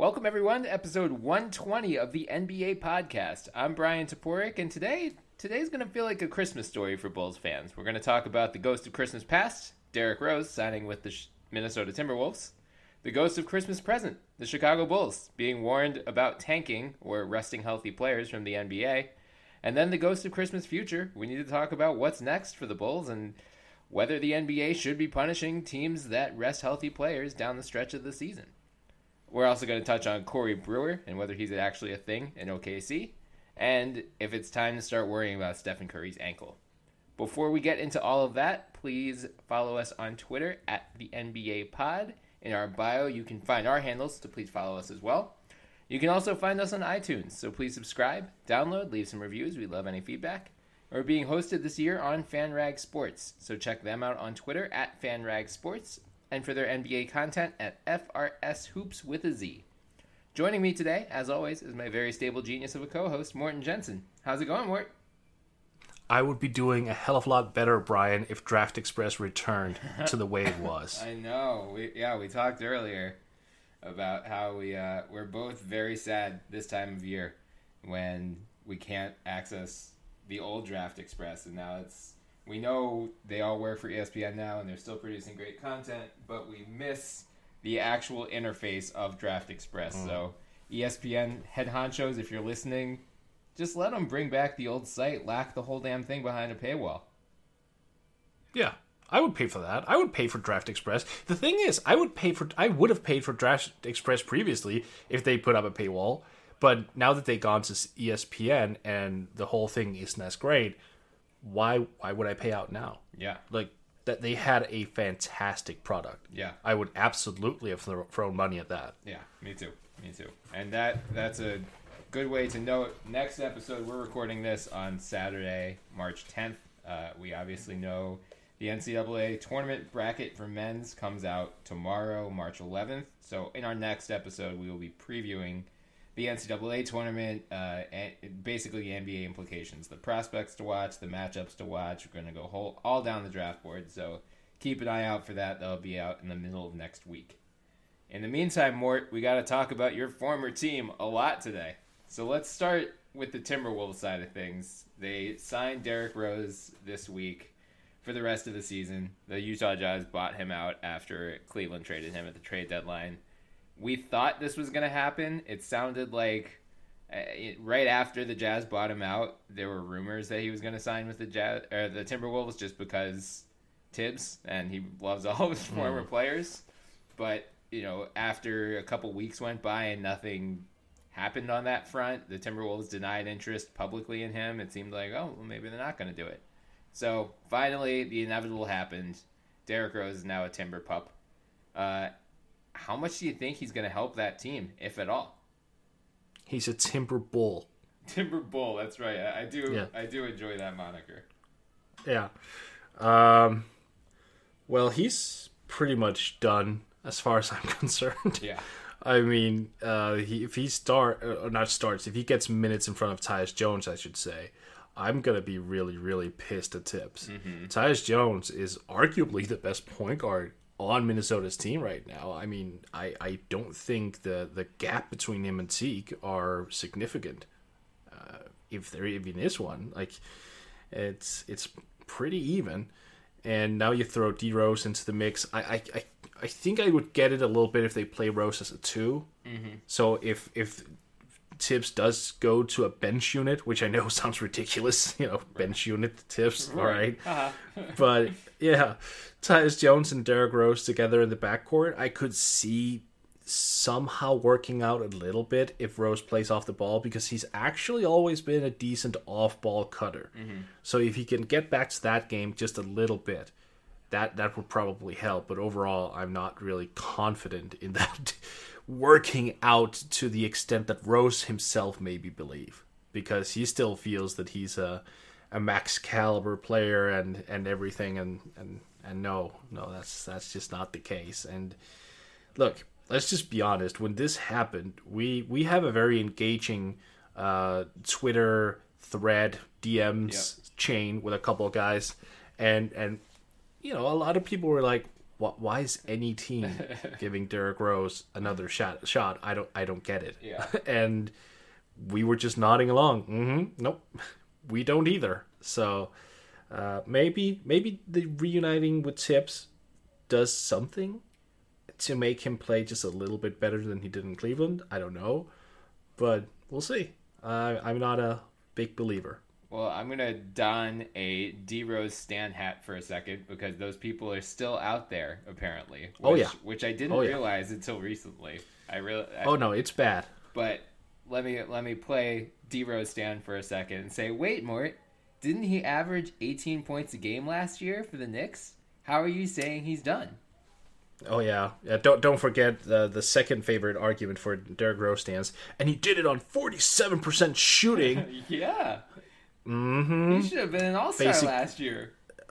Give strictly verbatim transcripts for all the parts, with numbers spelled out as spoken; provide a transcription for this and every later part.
Welcome, everyone, to episode one twenty of the N B A podcast. I'm Brian Toporek, and today today's going to feel like a Christmas story for Bulls fans. We're going to talk about the ghost of Christmas past, Derrick Rose signing with the Minnesota Timberwolves, the ghost of Christmas present, the Chicago Bulls being warned about tanking or resting healthy players from the N B A, and then the ghost of Christmas future. We need to talk about what's next for the Bulls and whether the N B A should be punishing teams that rest healthy players down the stretch of the season. We're also going to touch on Corey Brewer and whether he's actually a thing in O K C, and if it's time to start worrying about Stephen Curry's ankle. Before we get into all of that, please follow us on Twitter at the N B A Pod. In our bio, you can find our handles, so please follow us as well. You can also find us on iTunes, so please subscribe, download, leave some reviews. We love any feedback. We're being hosted this year on FanRag Sports, so check them out on Twitter at FanRag Sports, and for their N B A content at F R S Hoops with a Z. Joining me today, as always, is my very stable genius of a co-host, Morten Jensen. How's it going, Mort? I would be doing a hell of a lot better, Brian, if Draft Express returned to the way it was. I know. We, yeah, we talked earlier about how we, uh, we're both very sad this time of year when we can't access the old Draft Express, and now it's we know they all work for E S P N now, and they're still producing great content, but we miss the actual interface of Draft Express. Mm. So E S P N head honchos, if you're listening, just let them bring back the old site, lock the whole damn thing behind a paywall. Yeah, I would pay for that. I would pay for Draft Express. The thing is, I would pay for. I would have paid for Draft Express previously if they put up a paywall, but now that they've gone to E S P N and the whole thing isn't as great, why why would I pay out now? Yeah. Like, that they had a fantastic product. Yeah. I would absolutely have thrown money at that. Yeah, me too. Me too. And that that's a good way to note. Next episode, we're recording this on Saturday, March tenth. Uh, we obviously know the N C double A tournament bracket for men's comes out tomorrow, March eleventh. So in our next episode, we will be previewing the N C double A tournament, uh, and basically the N B A implications, the prospects to watch, the matchups to watch. We're going to go whole, all down the draft board, so keep an eye out for that. That'll be out in the middle of next week. In the meantime, Mort, we got to talk about your former team a lot today. So let's start with the Timberwolves side of things. They signed Derrick Rose this week for the rest of the season. The Utah Jazz bought him out after Cleveland traded him at the trade deadline. We thought this was going to happen. It sounded like uh, it, right after the Jazz bought him out, there were rumors that he was going to sign with the Jazz or the Timberwolves just because Tibbs and he loves all of his mm. former players. But, you know, after a couple weeks went by and nothing happened on that front, the Timberwolves denied interest publicly in him. It seemed like, oh, well, maybe they're not going to do it. So finally, the inevitable happened. Derrick Rose is now a Timber pup. Uh, How much do you think he's going to help that team, if at all? He's a Timber Bull. Timber Bull, that's right. I, I do. Yeah. I do enjoy that moniker. Yeah. Um. Well, he's pretty much done as far as I'm concerned. Yeah. I mean, uh, he, if he start or not starts, if he gets minutes in front of Tyus Jones, I should say, I'm gonna be really, really pissed at Tibbs. Mm-hmm. Tyus Jones is arguably the best point guard on Minnesota's team right now. I mean, I, I don't think the, the gap between him and Zeke are significant. Uh, if there even is one, like it's it's pretty even. And now you throw D Rose into the mix. I I, I, I think I would get it a little bit if they play Rose as a two. Mm-hmm. So if if Tibbs does go to a bench unit, which I know sounds ridiculous, you know, bench unit Tibbs, all right. Uh-huh. But yeah, Tyus Jones and Derrick Rose together in the backcourt, I could see somehow working out a little bit if Rose plays off the ball, because he's actually always been a decent off-ball cutter. Mm-hmm. So if he can get back to that game just a little bit, that that would probably help. But overall, I'm not really confident in that working out to the extent that Rose himself maybe believe, because he still feels that he's a a max caliber player and, and everything, and, and, and no, no, that's that's just not the case. And look, let's just be honest. When this happened, we, we have a very engaging uh, Twitter thread, D Ms yep. chain with a couple of guys, and and you know, a lot of people were like, wh- why is any team giving Derrick Rose another shot? Shot? I don't. I don't get it. Yeah. And we were just nodding along. Mm-hmm. Nope, we don't either. So uh, maybe maybe the reuniting with Tibbs does something to make him play just a little bit better than he did in Cleveland. I don't know, but we'll see. Uh, I'm not a big believer. Well, I'm going to don a D-Rose Stan hat for a second because those people are still out there, apparently. Which, oh, yeah. Which I didn't oh, yeah. realize until recently. I really. I, oh, no, it's bad. But let me let me play D-Rose Stan for a second and say, wait, Mort, didn't he average eighteen points a game last year for the Knicks? How are you saying he's done? Oh, yeah. yeah don't don't forget the, the second favorite argument for Derrick Rose stands. And he did it on forty-seven percent shooting. Yeah. Mm-hmm. He should have been an all-star Basic... last year.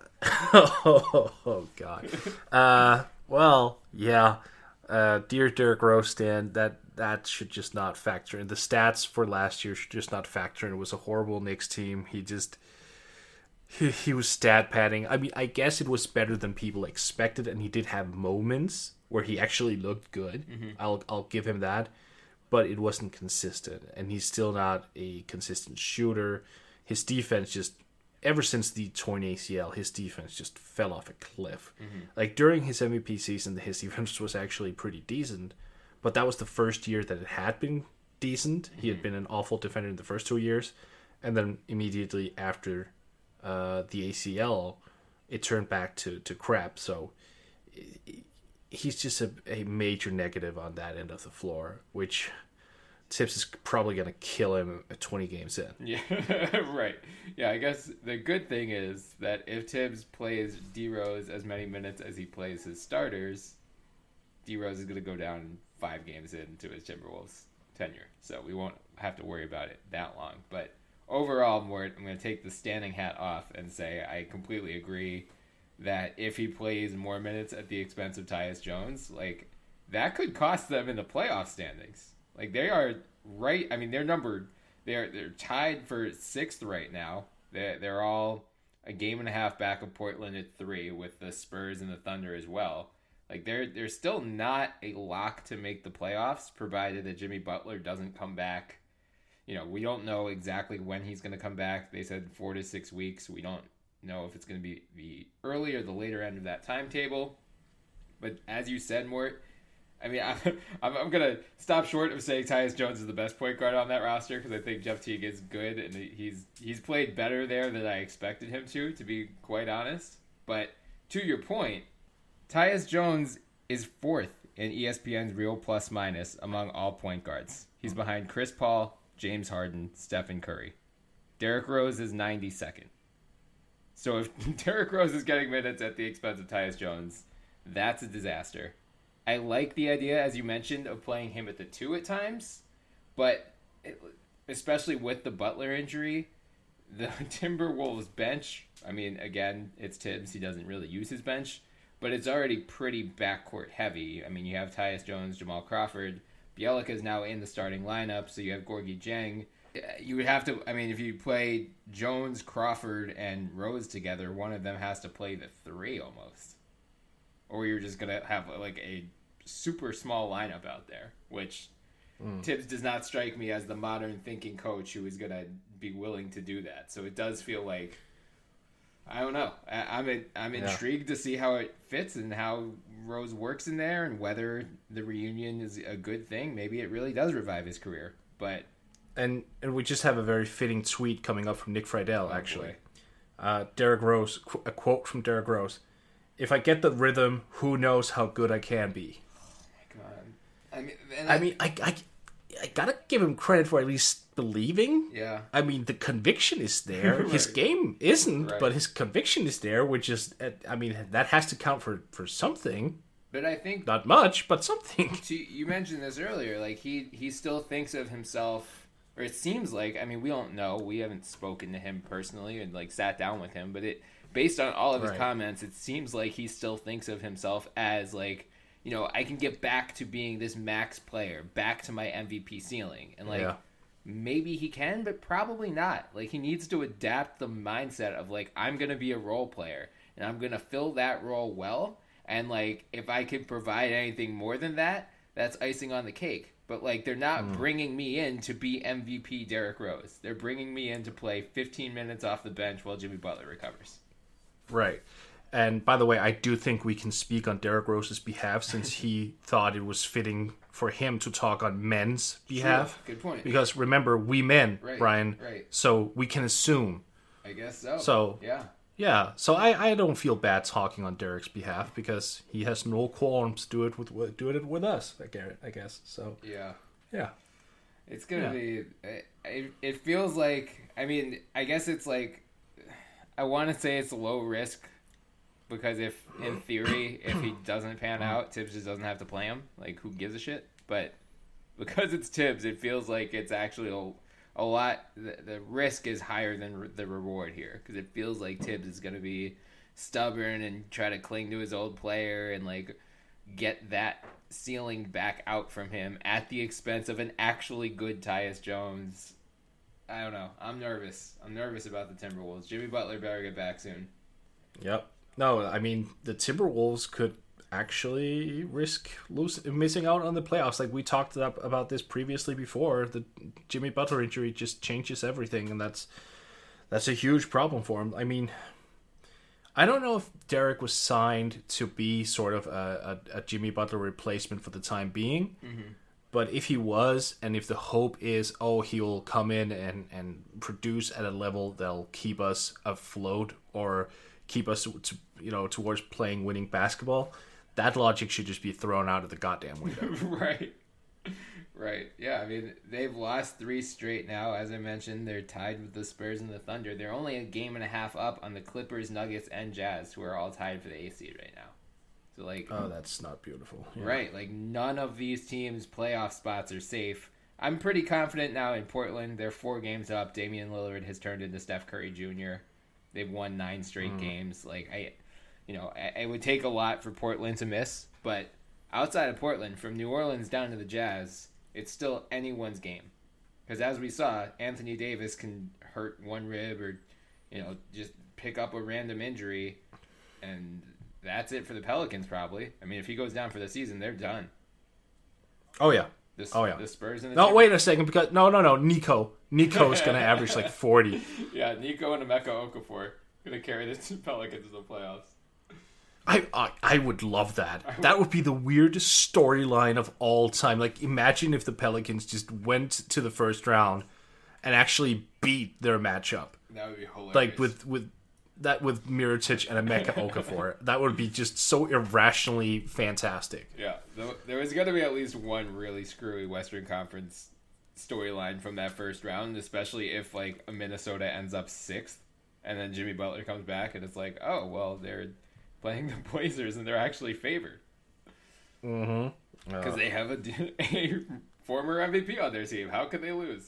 oh, oh, God. Uh, well, yeah. Uh, dear Derrick Rose stand, that, that should just not factor in. The stats for last year should just not factor in. It was a horrible Knicks team. He just... He, he was stat padding. I mean, I guess it was better than people expected, and he did have moments where he actually looked good. Mm-hmm. I'll I'll give him that. But it wasn't consistent, and he's still not a consistent shooter. His defense just, ever since the torn A C L, his defense just fell off a cliff. Mm-hmm. Like, during his M V P season, his defense was actually pretty decent, but that was the first year that it had been decent. Mm-hmm. He had been an awful defender in the first two years, and then immediately after uh, the A C L, it turned back to, to crap. So he's just a, a major negative on that end of the floor, which... Tibbs is probably going to kill him at twenty games in. Yeah, right. Yeah, I guess the good thing is that if Tibbs plays D-Rose as many minutes as he plays his starters, D-Rose is going to go down five games into his Timberwolves tenure. So we won't have to worry about it that long. But overall, Mort, I'm going to take the standing hat off and say I completely agree that if he plays more minutes at the expense of Tyus Jones, like, that could cost them in the playoff standings. Like, they are right. I mean, they're numbered. They're they're tied for sixth right now. They're, they're all a game and a half back of Portland at three, with the Spurs and the Thunder as well. Like, they're they're still not a lock to make the playoffs, provided that Jimmy Butler doesn't come back. You know, we don't know exactly when he's going to come back. They said four to six weeks. We don't know if it's going to be the early or the later end of that timetable. But as you said, Mort, I mean, I'm, I'm, I'm going to stop short of saying Tyus Jones is the best point guard on that roster because I think Jeff Teague is good, and he's he's played better there than I expected him to, to be quite honest. But to your point, Tyus Jones is fourth in E S P N's real plus minus among all point guards. He's behind Chris Paul, James Harden, Stephen Curry. Derrick Rose is ninety-second. So if Derrick Rose is getting minutes at the expense of Tyus Jones, that's a disaster. I like the idea, as you mentioned, of playing him at the two at times, but it, especially with the Butler injury, the Timberwolves bench, I mean, again, it's Tibbs. He doesn't really use his bench, but it's already pretty backcourt heavy. I mean, you have Tyus Jones, Jamal Crawford. Bjelica is now in the starting lineup, so you have Gorgui Dieng. You would have to, I mean, if you play Jones, Crawford, and Rose together, one of them has to play the three almost. Or you're just going to have like a super small lineup out there, which mm. Tibbs does not strike me as the modern thinking coach who is going to be willing to do that. So it does feel like, I don't know. I, I'm in, I'm yeah. intrigued to see how it fits and how Rose works in there and whether the reunion is a good thing. Maybe it really does revive his career. But and and we just have a very fitting tweet coming up from Nick Friedel, oh actually. Uh, Derrick Rose, a quote from Derrick Rose. If I get the rhythm, who knows how good I can be? Oh my god! I mean, I, I mean, I, I, I gotta give him credit for at least believing. Yeah. I mean, the conviction is there. Right. His game isn't, right. but his conviction is there, which is, I mean, that has to count for, for something. But I think not much, but something. To, you mentioned this earlier. Like he, he still thinks of himself, or it seems like. I mean, we don't know. We haven't spoken to him personally and like sat down with him, but it. Based on all of his right. comments, it seems like he still thinks of himself as, like, you know, I can get back to being this max player, back to my M V P ceiling. And, like, yeah. maybe he can, but probably not. Like, he needs to adapt the mindset of, like, I'm going to be a role player, and I'm going to fill that role well, And, like, if I could provide anything more than that, that's icing on the cake. But, like, they're not mm. bringing me in to be M V P Derrick Rose. They're bringing me in to play fifteen minutes off the bench while Jimmy Butler recovers. Right. And, by the way, I do think we can speak on Derrick Rose's behalf since he thought it was fitting for him to talk on men's behalf. True. Good point. Because, remember, we men, right. Brian, right. so we can assume. I guess so. So, yeah. Yeah, so I, I don't feel bad talking on Derrick's behalf because he has no qualms to do it with do it with us, I guess. So yeah, yeah, it's gonna yeah. be. It, it feels like. I mean, I guess it's like. I want to say it's low risk because if in theory if he doesn't pan out, Tibbs just doesn't have to play him. Like, who gives a shit? But because it's Tibbs, it feels like it's actually a. A lot, the, the risk is higher than re- the reward here because it feels like Tibbs is going to be stubborn and try to cling to his old player and like get that ceiling back out from him at the expense of an actually good Tyus Jones. I don't know. I'm nervous. I'm nervous about the Timberwolves. Jimmy Butler better get back soon. Yep. No, I mean, the Timberwolves could actually risk losing, missing out on the playoffs. Like we talked about this previously before, the Jimmy Butler injury just changes everything, and that's that's a huge problem for him. I mean, I don't know if Derrick was signed to be sort of a, a, a Jimmy Butler replacement for the time being, mm-hmm. but if he was, and if the hope is, oh, he'll come in and, and produce at a level that'll keep us afloat or keep us to, you know, towards playing winning basketball, that logic should just be thrown out of the goddamn window. Right. Right. Yeah, I mean, they've lost three straight now. As I mentioned, they're tied with the Spurs and the Thunder. They're only a game and a half up on the Clippers, Nuggets, and Jazz, who are all tied for the eighth seed right now. So, like... Oh, that's not beautiful. Yeah. Right. Like, none of these teams' playoff spots are safe. I'm pretty confident now in Portland. They're four games up. Damian Lillard has turned into Steph Curry Junior They've won nine straight mm. games. Like, I... You know, it would take a lot for Portland to miss, but outside of Portland, from New Orleans down to the Jazz, it's still anyone's game. Because as we saw, Anthony Davis can hurt one rib or, you know, just pick up a random injury, and that's it for the Pelicans probably. I mean, if he goes down for the season, they're done. Oh, yeah. The, oh, yeah. The Spurs and the No, Timber- wait a second, because, no, no, no, Nico. Nico's going to average like forty. Yeah, Nico and Emeka Okafor going to carry the Pelicans to the playoffs. I, I I would love that. That would be the weirdest storyline of all time. Like, imagine if the Pelicans just went to the first round and actually beat their matchup. That would be hilarious. Like with with that with Mirotic and Emeka Okafor. That would be just so irrationally fantastic. Yeah, there was going to be at least one really screwy Western Conference storyline from that first round, especially if like Minnesota ends up sixth, and then Jimmy Butler comes back, and it's like, oh well, they're playing the Blazers, and they're actually favored. Mm-hmm. Because uh. they have a, a former M V P on their team. How could they lose?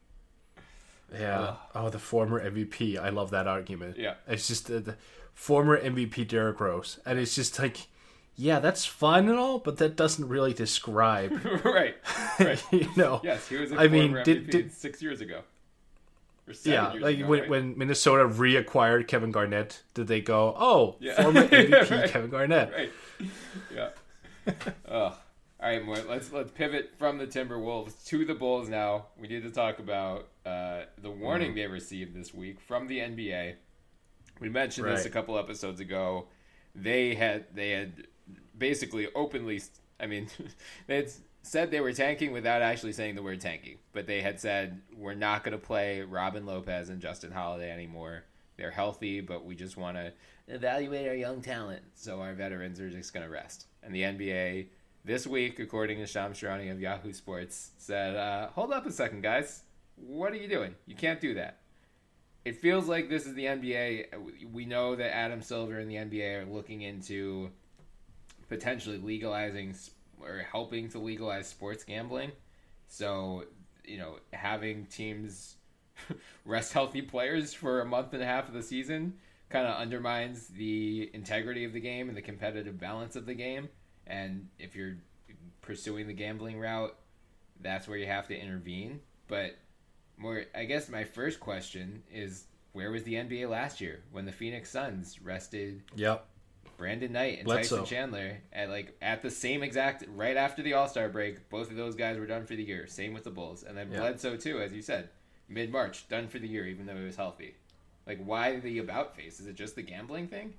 Yeah. Ugh. Oh, the former M V P. I love that argument. Yeah. It's just the, the former M V P Derrick Rose. And it's just like, yeah, that's fine and all, but that doesn't really describe. right. Right. You know? Yes, he was a I former mean, M V P did, did, six years ago. Yeah, years like ago, when, right? when Minnesota reacquired Kevin Garnett, did they go, oh, yeah. former M V P right. Kevin Garnett? Right. Yeah. Ugh. All right, Moy, let's let's pivot from the Timberwolves to the Bulls now. We need to talk about uh, the warning mm. they received this week from the N B A. We mentioned right. this a couple episodes ago. They had they had basically openly, I mean, they had said they were tanking without actually saying the word tanking. But they had said, we're not going to play Robin Lopez and Justin Holiday anymore. They're healthy, but we just want to evaluate our young talent. So our veterans are just going to rest. And the N B A, this week, according to Shams Charania of Yahoo Sports, said, uh, hold up a second, guys. What are you doing? You can't do that. It feels like this is the N B A. We know that Adam Silver and the N B A are looking into potentially legalizing or helping to legalize sports gambling. So, you know, having teams rest healthy players for a month and a half of the season kind of undermines the integrity of the game and the competitive balance of the game. And if you're pursuing the gambling route, that's where you have to intervene. But more, I guess my first question is, where was the N B A last year when the Phoenix Suns rested yep. Brandon Knight and Bledsoe. Tyson Chandler at like at the same exact right after the All-Star break. Both of those guys were done for the year. Same with the Bulls, and then Yeah. Bledsoe too, as you said, mid March, done for the year, even though he was healthy. Like, why the about face? Is it just the gambling thing?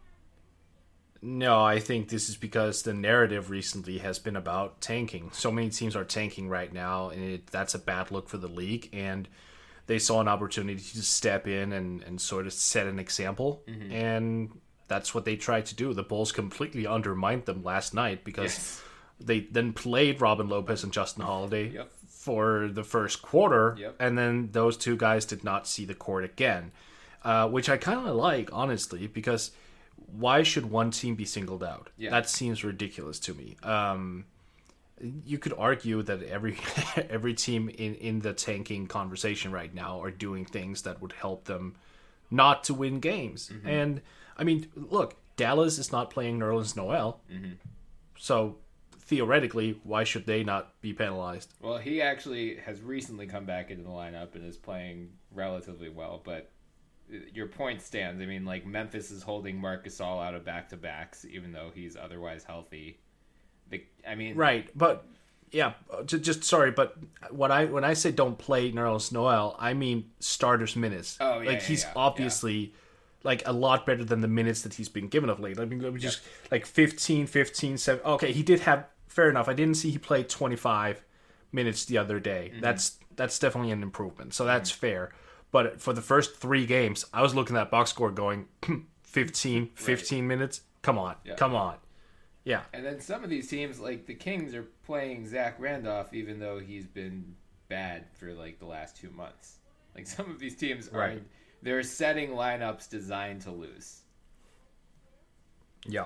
No, I think this is because the narrative recently has been about tanking. So many teams are tanking right now, and it, that's a bad look for the league. And they saw an opportunity to step in and, and sort of set an example. Mm-hmm. And that's what they tried to do. The Bulls completely undermined them last night because Yes. they then played Robin Lopez and Justin Holiday Yep. for the first quarter. Yep. And then those two guys did not see the court again, uh, which I kind of like, honestly, because why should one team be singled out? Yeah. That seems ridiculous to me. Um, you could argue that every every team in, in the tanking conversation right now are doing things that would help them not to win games. Mm-hmm. And, I mean, look, Dallas is not playing Nerlens Noel. Mm-hmm. So, theoretically, why should they not be penalized? Well, he actually has recently come back into the lineup and is playing relatively well, but your point stands. I mean, like, Memphis is holding Marc Gasol out of back-to-backs, even though he's otherwise healthy. The, I mean... Right, but, yeah, just, just sorry, but when I when I say don't play Nerlens Noel, I mean starters minutes. Oh, yeah, Like, yeah, he's yeah, obviously... Yeah. Like a lot better than the minutes that he's been given of late. I mean, just like fifteen, fifteen, seven. Okay, he did have, fair enough. I didn't see he played twenty-five minutes the other day. Mm-hmm. That's that's definitely an improvement. So that's mm-hmm. fair. But for the first three games, I was looking at box score going fifteen, fifteen right. minutes. Come on, yeah. come on. Yeah. And then some of these teams, like the Kings, are playing Zach Randolph, even though he's been bad for like the last two months. Like some of these teams are. Right. They're setting lineups designed to lose. Yeah.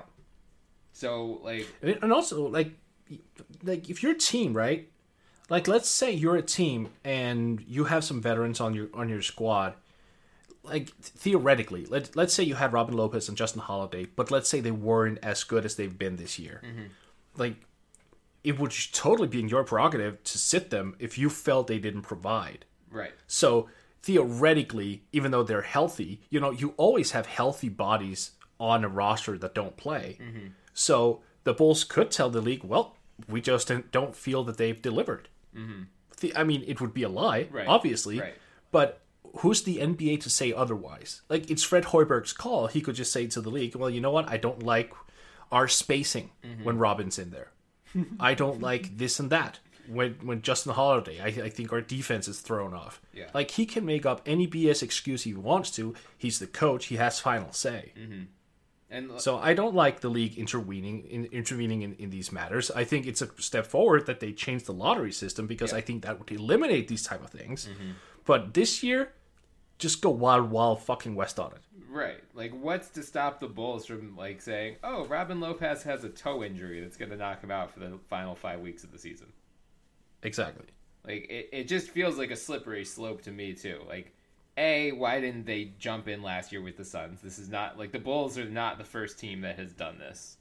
So, like... And also, like, like if you're a team, right? Like, let's say you're a team and you have some veterans on your on your squad. Like, theoretically, let, let's say you had Robin Lopez and Justin Holiday, but let's say they weren't as good as they've been this year. Mm-hmm. Like, it would totally be in your prerogative to sit them if you felt they didn't provide. Right. So... theoretically, even though they're healthy, you know, you always have healthy bodies on a roster that don't play. Mm-hmm. So the Bulls could tell the league, well, we just don't feel that they've delivered. Mm-hmm. The, I mean, it would be a lie, right. obviously, right. but who's the N B A to say otherwise? Like, it's Fred Hoiberg's call. He could just say to the league, well, you know what? I don't like our spacing mm-hmm. when Robin's in there. I don't like this and that. When when Justin Holiday, I, I think our defense is thrown off. Yeah. Like, he can make up any B S excuse he wants to. He's the coach. He has final say. Mm-hmm. And so I don't like the league intervening in, intervening in, in these matters. I think it's a step forward that they change the lottery system because yeah. I think that would eliminate these type of things. Mm-hmm. But this year, just go wild, wild fucking west on it. Right. Like, what's to stop the Bulls from, like, saying, oh, Robin Lopez has a toe injury that's going to knock him out for the final five weeks of the season? Exactly. Like, it, it just feels like a slippery slope to me, too. Like, A, why didn't they jump in last year with the Suns? This is not, like, the Bulls are not the first team that has done this.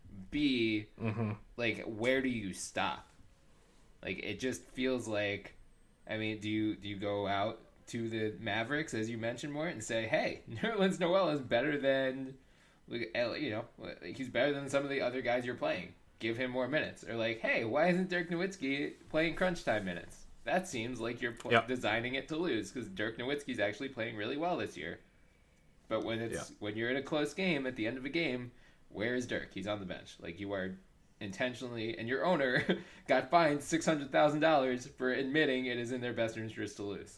B, mm-hmm. like, where do you stop? Like, it just feels like, I mean, do you do you go out to the Mavericks, as you mentioned, more, and say, hey, Nerlens Noel is better than, you know, he's better than some of the other guys you're playing. Give him more minutes. Or like, hey, why isn't Dirk Nowitzki playing crunch time minutes? That seems like you're pl- yep. designing it to lose because Dirk Nowitzki's actually playing really well this year. But when it's yeah. when you're in a close game at the end of a game, where is Dirk? He's on the bench. Like, you are intentionally, and your owner got fined six hundred thousand dollars for admitting it is in their best interest to lose.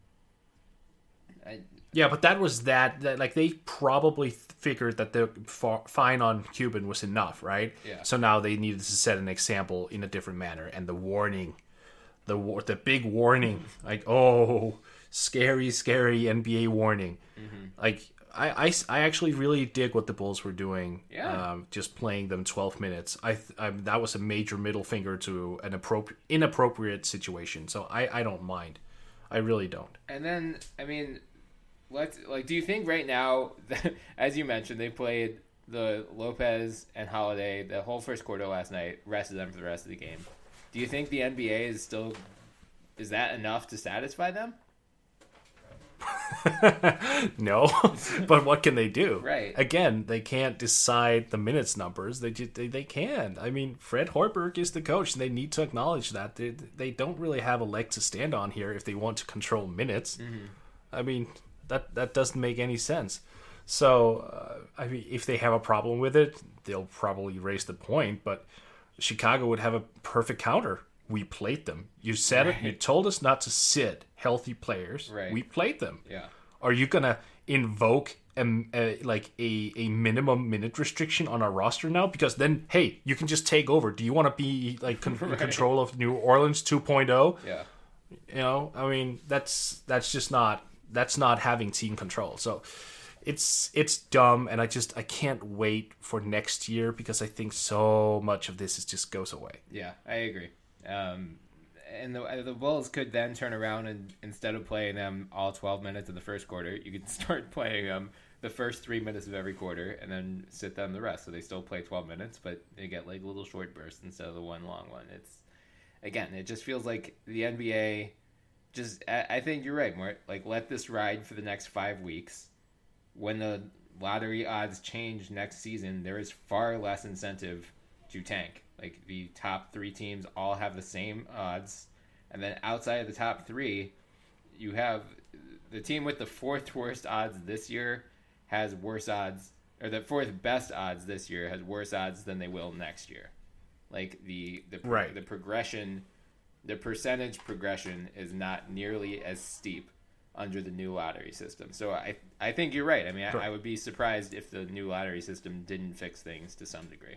I, yeah, but that was that, that. Like, they probably figured that the fa- fine on Cuban was enough, right? Yeah. So now they needed to set an example in a different manner, and the warning, the war, the big warning, like, oh, scary, scary N B A warning. Mm-hmm. Like, I, I, I actually really dig what the Bulls were doing. Yeah. Um, just playing them twelve minutes. I, I that was a major middle finger to an appropriate inappropriate situation. So I, I don't mind. I really don't. And then, I mean, let's like. Do you think right now, as you mentioned, they played the Lopez and Holiday the whole first quarter last night, rested them for the rest of the game? Do you think the N B A is still is that enough to satisfy them? No, but what can they do? Right. Again, they can't decide the minutes numbers. They just, they, they can't. I mean, Fred Hoiberg is the coach, and they need to acknowledge that. They, they don't really have a leg to stand on here if they want to control minutes. Mm-hmm. I mean, that, that doesn't make any sense. So, uh, I mean, if they have a problem with it, they'll probably raise the point, but Chicago would have a perfect counter. We played them. You said right. it. You told us not to sit healthy players. Right. We played them. Yeah. Are you gonna invoke a, a, like a, a minimum minute restriction on our roster now? Because then, hey, you can just take over. Do you want to be like con- right. in control of New Orleans two point oh? Yeah. You know, I mean, that's that's just not that's not having team control. So it's it's dumb, and I just I can't wait for next year because I think so much of this is just goes away. Yeah, I agree. Um, and the the Bulls could then turn around and instead of playing them all twelve minutes of the first quarter, you could start playing them the first three minutes of every quarter and then sit them the rest. So they still play twelve minutes, but they get like little short bursts instead of the one long one. It's again, it just feels like the N B A. Just I, I think you're right, Mort. Like let this ride for the next five weeks. When the lottery odds change next season, there is far less incentive to tank. Like, the top three teams all have the same odds. And then outside of the top three, you have the team with the fourth worst odds this year has worse odds, or the fourth best odds this year has worse odds than they will next year. Like, the the, right. the progression, the percentage progression is not nearly as steep under the new lottery system. So I I think you're right. I mean, I, I would be surprised if the new lottery system didn't fix things to some degree.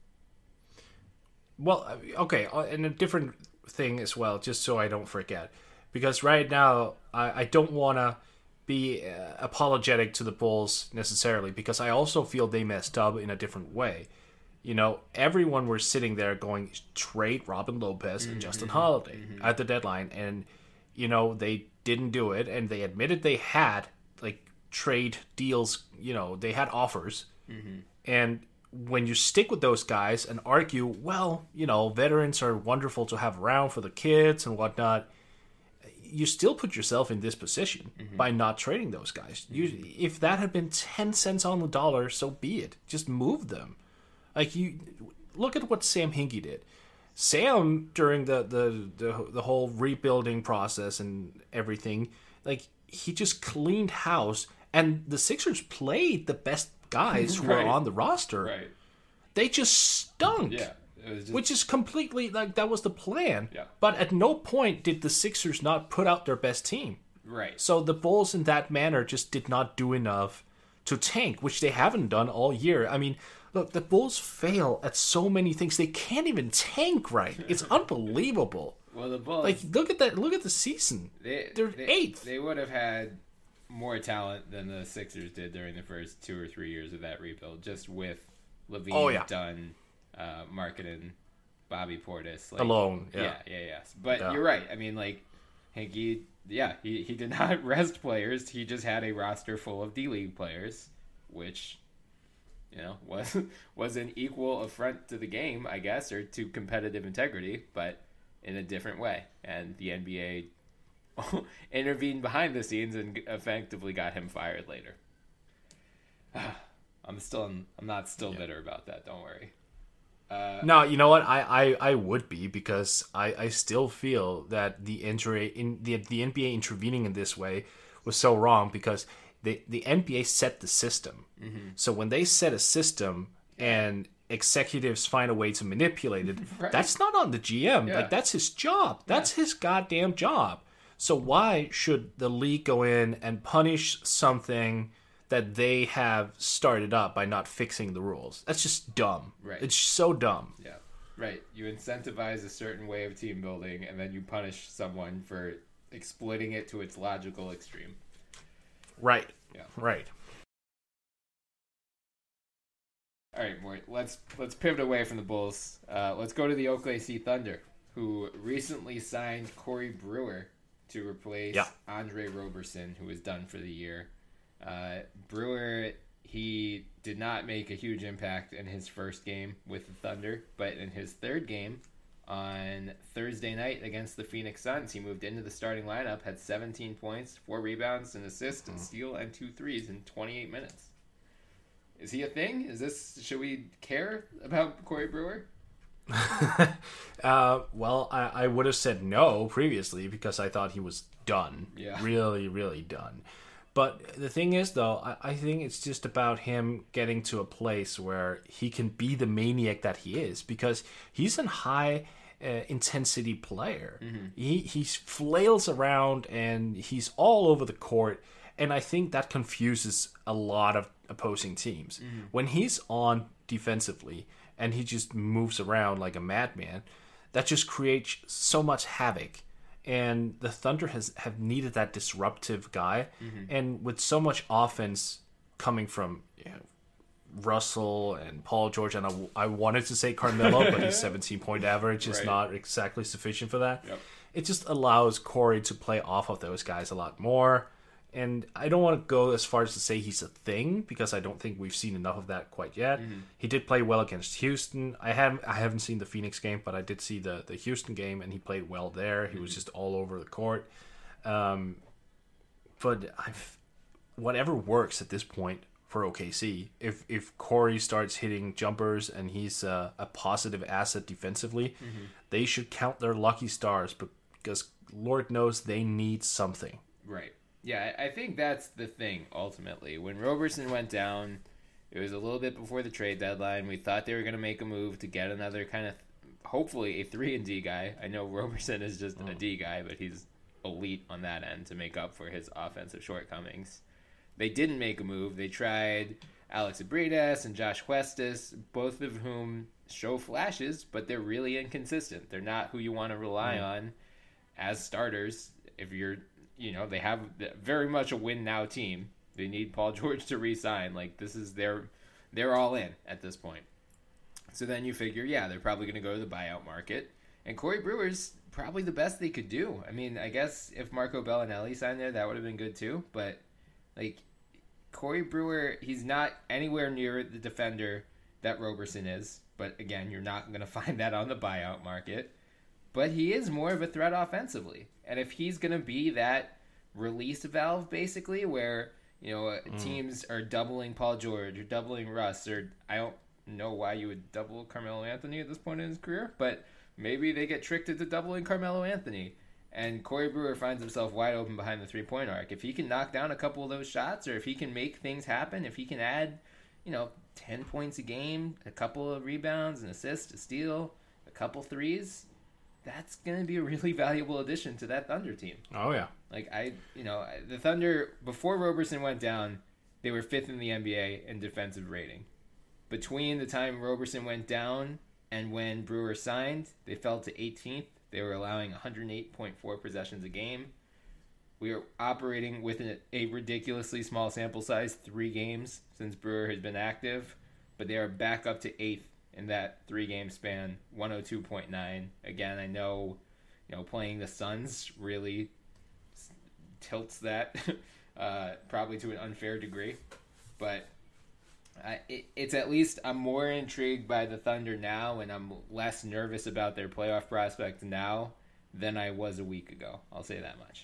Well, okay, and a different thing as well, just so I don't forget. Because right now, I, I don't want to be uh, apologetic to the Bulls necessarily, because I also feel they messed up in a different way. You know, everyone was sitting there going, trade Robin Lopez and mm-hmm. Justin Holiday mm-hmm. at the deadline, and, you know, they didn't do it, and they admitted they had, like, trade deals, you know, they had offers, mm-hmm. and when you stick with those guys and argue, well, you know, veterans are wonderful to have around for the kids and whatnot, you still put yourself in this position mm-hmm. by not trading those guys. Mm-hmm. You, if that had been ten cents on the dollar, so be it. Just move them. Like, you look at what Sam Hinkie did. Sam, during the, the, the, the whole rebuilding process and everything, like, he just cleaned house, and the Sixers played the best guys who right. were on the roster. Right. They just stunk. Yeah. It was just... Which is completely, like, that was the plan. Yeah. But at no point did the Sixers not put out their best team. Right. So the Bulls in that manner just did not do enough to tank, which they haven't done all year. I mean, look, the Bulls fail at so many things. They can't even tank right. It's unbelievable. Well, the Bulls... Like, look at that. Look at the season. They, They're they, eighth. They would have had more talent than the Sixers did during the first two or three years of that rebuild, just with Levine, oh, yeah. Dunn, uh, Markkanen, Bobby Portis. Like, alone, yeah. Yeah, yeah, yes. But yeah. you're right. I mean, like, Hinkie, yeah, he, he did not rest players. He just had a roster full of D-League players, which, you know, was, was an equal affront to the game, I guess, or to competitive integrity, but in a different way. And the N B A intervened behind the scenes and effectively got him fired later. I'm still, I'm not still yeah. bitter about that. Don't worry. Uh, no, you know what? I, I, I would be, because I, I still feel that the injury in the the N B A intervening in this way was so wrong, because the the N B A set the system. Mm-hmm. So when they set a system and executives find a way to manipulate it, right. that's not on the G M. Yeah. Like, that's his job. That's yeah. his goddamn job. So why should the league go in and punish something that they have started up by not fixing the rules? That's just dumb. Right. It's so dumb. Yeah. Right. You incentivize a certain way of team building, and then you punish someone for exploiting it to its logical extreme. Right. Yeah. Right. All right, Mort, let's let's pivot away from the Bulls. Uh, let's go to the O K C Thunder, who recently signed Corey Brewer to replace yeah. Andre Roberson, who is done for the year. Uh, Brewer, he did not make a huge impact in his first game with the Thunder, but in his third game on Thursday night against the Phoenix Suns. He moved into the starting lineup, had seventeen points, four rebounds, an assist, a steal, and two threes in twenty-eight minutes. Is he a thing? Is this? Should we care about Corey Brewer? uh, well, I, I would have said no previously because I thought he was done. Yeah. Really, really done. But the thing is, though, I, I think it's just about him getting to a place where he can be the maniac that he is, because he's a high uh, intensity player. Mm-hmm. He he flails around and he's all over the court, and I think that confuses a lot of opposing teams. Mm-hmm. When he's on defensively and he just moves around like a madman, that just creates so much havoc. And the Thunder has have needed that disruptive guy, mm-hmm. and with so much offense coming from you know, Russell and Paul George, and I, I wanted to say Carmelo, but his seventeen-point average is right. not exactly sufficient for that. Yep. It just allows Corey to play off of those guys a lot more. And I don't want to go as far as to say he's a thing, because I don't think we've seen enough of that quite yet. Mm-hmm. He did play well against Houston. I haven't I haven't seen the Phoenix game, but I did see the, the Houston game, and he played well there. He mm-hmm. was just all over the court. Um, but I've, whatever works at this point for O K C, if if Corey starts hitting jumpers and he's uh, a positive asset defensively, mm-hmm. they should count their lucky stars, because Lord knows they need something. Right. Yeah, I think that's the thing, ultimately. When Roberson went down, it was a little bit before the trade deadline. We thought they were going to make a move to get another kind of, hopefully, a three and D guy. I know Roberson is just oh. a D guy, but he's elite on that end to make up for his offensive shortcomings. They didn't make a move. They tried Alex Abrides and Josh Huestis, both of whom show flashes, but they're really inconsistent. They're not who you want to rely mm. on as starters if you're... You know, they have very much a win-now team. They need Paul George to re-sign. Like, this is their... They're all in at this point. So then you figure, yeah, they're probably going to go to the buyout market. And Corey Brewer's probably the best they could do. I mean, I guess if Marco Bellinelli signed there, that would have been good too. But, like, Corey Brewer, he's not anywhere near the defender that Roberson is. But, again, you're not going to find that on the buyout market. But he is more of a threat offensively. And if he's going to be that release valve, basically, where, you know, mm. teams are doubling Paul George or doubling Russ, or I don't know why you would double Carmelo Anthony at this point in his career, but maybe they get tricked into doubling Carmelo Anthony. And Corey Brewer finds himself wide open behind the three-point arc. If he can knock down a couple of those shots, or if he can make things happen, if he can add, you know, ten points a game, a couple of rebounds, an assist, a steal, a couple threes... that's going to be a really valuable addition to that Thunder team. Oh, yeah. Like, I, you know, the Thunder, before Roberson went down, they were fifth in the N B A in defensive rating. Between the time Roberson went down and when Brewer signed, they fell to eighteenth. They were allowing one hundred eight point four possessions a game. We are operating with a, a ridiculously small sample size, three games since Brewer has been active, but they are back up to eighth in that three-game span, one oh two point nine. Again, I know, you know, playing the Suns really tilts that, uh, probably to an unfair degree. But I, it, it's at least, I'm more intrigued by the Thunder now, and I'm less nervous about their playoff prospect now than I was a week ago. I'll say that much.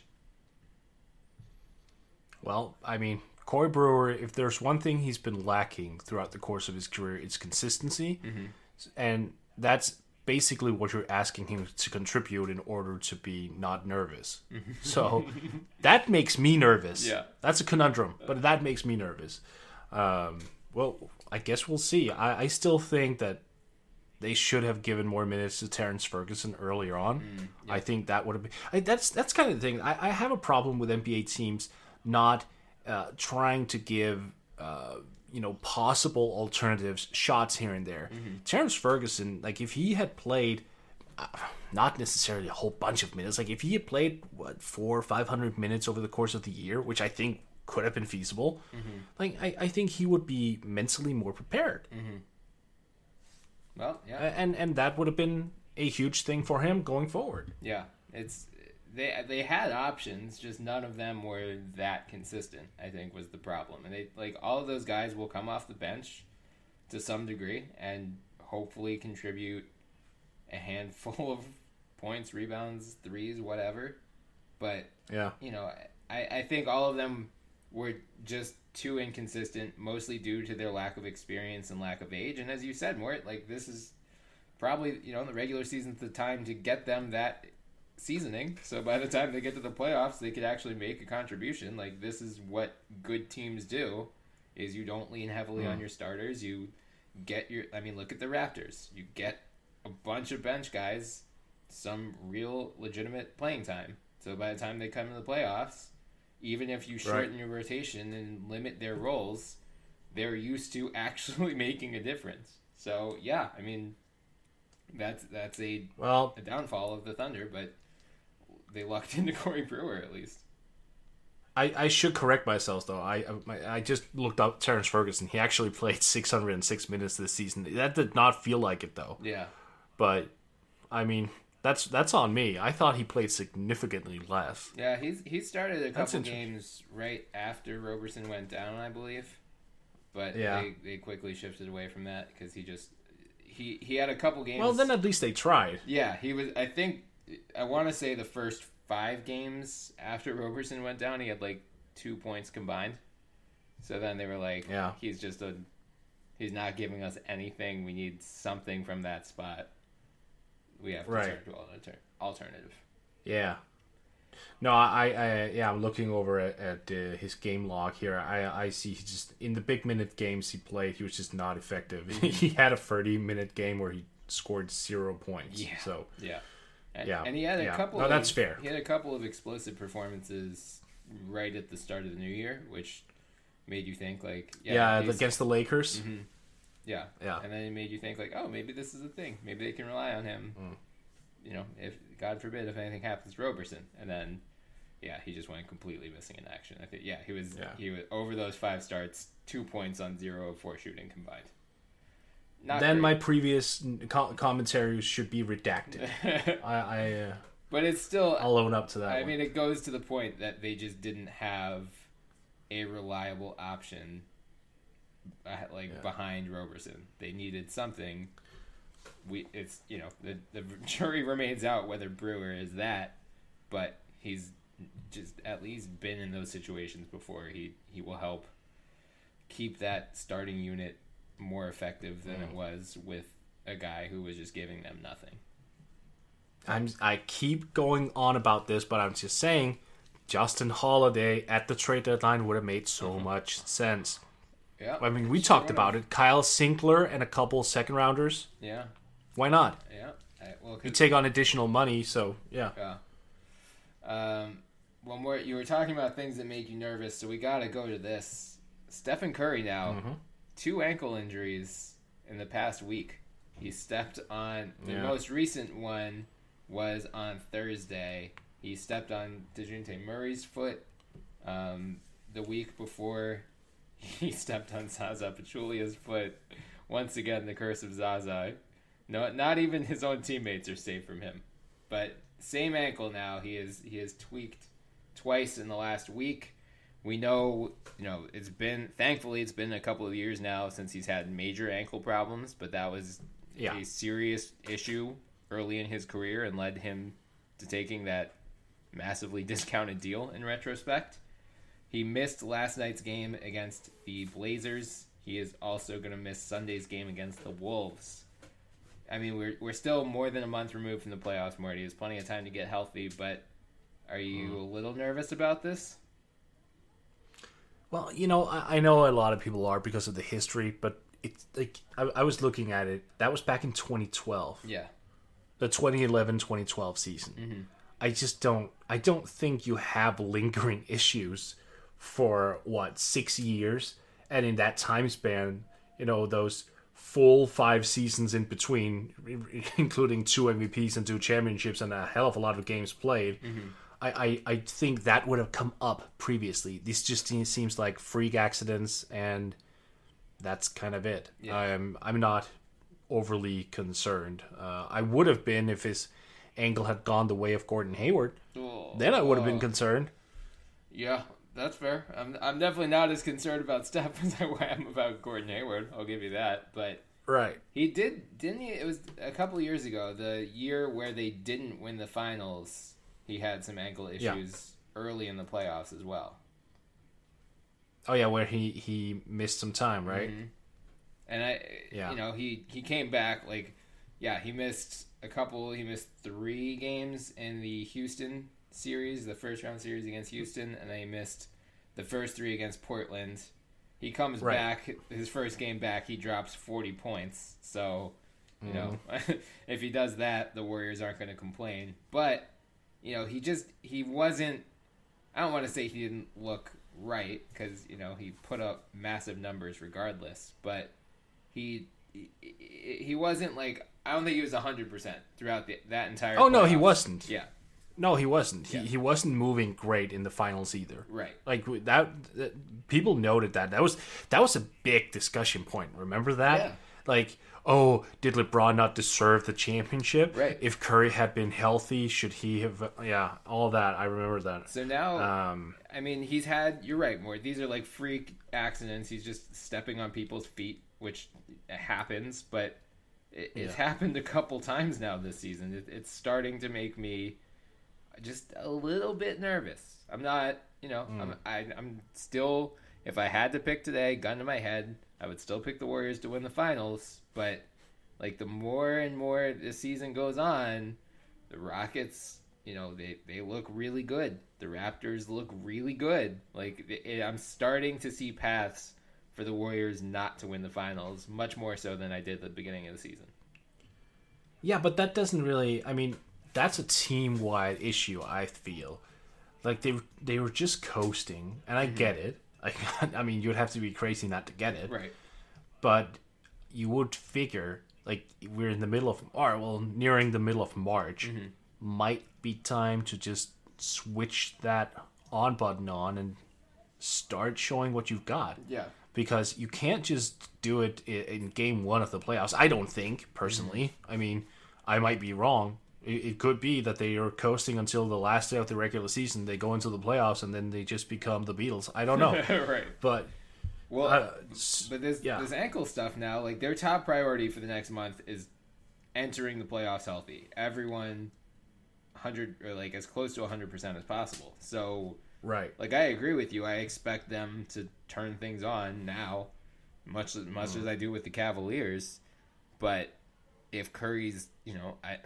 Well, I mean... Corey Brewer, if there's one thing he's been lacking throughout the course of his career, it's consistency. Mm-hmm. And that's basically what you're asking him to contribute in order to be not nervous. Mm-hmm. So that makes me nervous. Yeah. That's a conundrum, but that makes me nervous. Um, well, I guess we'll see. I, I still think that they should have given more minutes to Terrence Ferguson earlier on. Mm, yeah. I think that would have been... I, that's, that's kind of the thing. I, I have a problem with N B A teams not... Uh, trying to give, uh, you know, possible alternatives shots here and there. Mm-hmm. Terrence Ferguson, like, if he had played, uh, not necessarily a whole bunch of minutes, like, if he had played, what, four or five hundred minutes over the course of the year, which I think could have been feasible, mm-hmm. like, I, I think he would be mentally more prepared. Mm-hmm. Well, yeah. And, and that would have been a huge thing for him going forward. Yeah, it's... They they had options, just none of them were that consistent, I think, was the problem. And they like all of those guys will come off the bench to some degree and hopefully contribute a handful of points, rebounds, threes, whatever. But, yeah, you know, I, I think all of them were just too inconsistent, mostly due to their lack of experience and lack of age. And as you said, Mort, like, this is probably, you know, the regular season's the time to get them that seasoning. So by the time they get to the playoffs, they could actually make a contribution. Like, this is what good teams do, is you don't lean heavily mm. on your starters. You get your, I mean, look at the Raptors. You get a bunch of bench guys some real legitimate playing time. So by the time they come to the playoffs, even if you shorten right. your rotation and limit their roles, they're used to actually making a difference. So yeah, I mean, that's that's a well a downfall of the Thunder, but they lucked into Corey Brewer at least. I, I should correct myself though. I, I I just looked up Terrence Ferguson. He actually played six hundred six minutes this season. That did not feel like it though. Yeah, but I mean. That's that's on me. I thought he played significantly less. Yeah, he's he started a couple games right after Roberson went down, I believe. But yeah. they, they quickly shifted away from that because he just he, he had a couple games. Well, then at least they tried. Yeah, he was. I think I want to say the first five games after Roberson went down, he had like two points combined. So then they were like, yeah. he's just a he's not giving us anything. We need something from that spot. We have to right. turn to alter- alternative. Yeah. No, I, I, yeah, I'm looking over at, at uh, his game log here. I, I see he just in the big minute games he played, he was just not effective. He had a thirty minute game where he scored zero points. Yeah. So yeah, and, yeah, and he had a yeah. couple. No, of, that's fair. He had a couple of explosive performances right at the start of the new year, which made you think like, yeah, yeah against the Lakers. Mm-hmm. Yeah, yeah, and then it made you think like, oh, maybe this is a thing. Maybe they can rely on him. Mm. You know, if God forbid if anything happens to Roberson, and then yeah, he just went completely missing in action. I think yeah, he was yeah. he was over those five starts, two points on zero of four shooting combined. Not then great. My previous co- commentaries should be redacted. I, I uh, but it's still I'll own up to that. I one. mean, it goes to the point that they just didn't have a reliable option. Like yeah. behind Roberson, they needed something. We it's you know the the jury remains out whether Brewer is that, but he's just at least been in those situations before. He he will help keep that starting unit more effective than mm. it was with a guy who was just giving them nothing. I'm I keep going on about this, but I'm just saying, Justin Holiday at the trade deadline would have made so mm-hmm. much sense. Yeah, I mean, we talked about it. Kyle Sinkler and a couple second rounders. Yeah. Why not? Yeah. I, well, you take on additional money, so yeah. Yeah. Um, one more. You were talking about things that make you nervous, so we got to go to this. Stephen Curry now, mm-hmm. two ankle injuries in the past week. He stepped on the yeah. most recent one was on Thursday. He stepped on DeJounte Murray's foot. Um, the week before. He stepped on Zaza Pachulia's foot. Once again, the curse of Zaza. No, not even his own teammates are safe from him. But same ankle now. He is he has tweaked twice in the last week. We know, you know, it's been thankfully it's been a couple of years now since he's had major ankle problems, but that was yeah. a serious issue early in his career and led him to taking that massively discounted deal in retrospect. He missed last night's game against the Blazers. He is also going to miss Sunday's game against the Wolves. I mean, we're we're still more than a month removed from the playoffs, Morty. There's plenty of time to get healthy, but are you mm. a little nervous about this? Well, you know, I, I know a lot of people are because of the history, but it's like I, I was looking at it. That was back in twenty twelve. Yeah. The twenty eleven twenty twelve season. Mm-hmm. I just don't. I don't think you have lingering issues for what six years, and in that time span, you know, those full five seasons in between, including two M V Ps and two championships and a hell of a lot of games played. Mm-hmm. I, I, I think that would have come up previously. This just seems like freak accidents, and that's kind of it. Yeah. I'm I'm not overly concerned. Uh, I would have been if his ankle had gone the way of Gordon Hayward. Oh, then I would have oh. been concerned. Yeah. That's fair. I'm I'm definitely not as concerned about Steph as I am about Gordon Hayward. I'll give you that. But Right. He did, didn't he? It was a couple of years ago, the year where they didn't win the finals. He had some ankle issues yeah. early in the playoffs as well. Oh yeah, where he, he missed some time, right? Mm-hmm. And I, yeah. you know, he, he came back like, yeah, he missed a couple. He missed three games in the Houston series, the first round series against Houston, and then he missed the first three against Portland. He comes right. back, his first game back, he drops forty points. So, you mm-hmm. know, if he does that, the Warriors aren't going to complain. But, you know, he just, he wasn't, I don't want to say he didn't look right, because, you know, he put up massive numbers regardless. But he, he, he wasn't like, I don't think he was one hundred percent throughout the, that entire Oh, playoffs. no, he wasn't. Yeah. No, he wasn't. Yeah. He he wasn't moving great in the finals either. Right. Like that, that. People noted that. That was that was a big discussion point. Remember that? Yeah. Like, oh, did LeBron not deserve the championship? Right. If Curry had been healthy, should he have? Yeah, all that. I remember that. So now, um, I mean, he's had. You're right, more. These are like freak accidents. He's just stepping on people's feet, which happens. But it, it's yeah. happened a couple times now this season. It, it's starting to make me just a little bit nervous. I'm not, you know, mm. I'm I, I'm still, if I had to pick today, gun to my head, I would still pick the Warriors to win the finals. But like the more and more the season goes on, the Rockets, you know, they, they look really good. The Raptors look really good. Like it, I'm starting to see paths for the Warriors not to win the finals, much more so than I did at the beginning of the season. Yeah, but that doesn't really, I mean, that's a team-wide issue, I feel. Like, they they were just coasting, and I mm-hmm. get it. I, I mean, you'd have to be crazy not to get it. Right. But you would figure, like, we're in the middle of, or, well, nearing the middle of March, mm-hmm. might be time to just switch that on button on and start showing what you've got. Yeah. Because you can't just do it in, in game one of the playoffs, I don't think, personally. Mm-hmm. I mean, I might be wrong. It could be that they are coasting until the last day of the regular season. They go into the playoffs and then they just become the Beatles. I don't know. Right. But well, uh, but this yeah. this ankle stuff now, like their top priority for the next month is entering the playoffs healthy. Everyone, hundred or like as close to a hundred percent as possible. So right. Like I agree with you. I expect them to turn things on now, much much mm. as I do with the Cavaliers. But if Curry's, you know, I.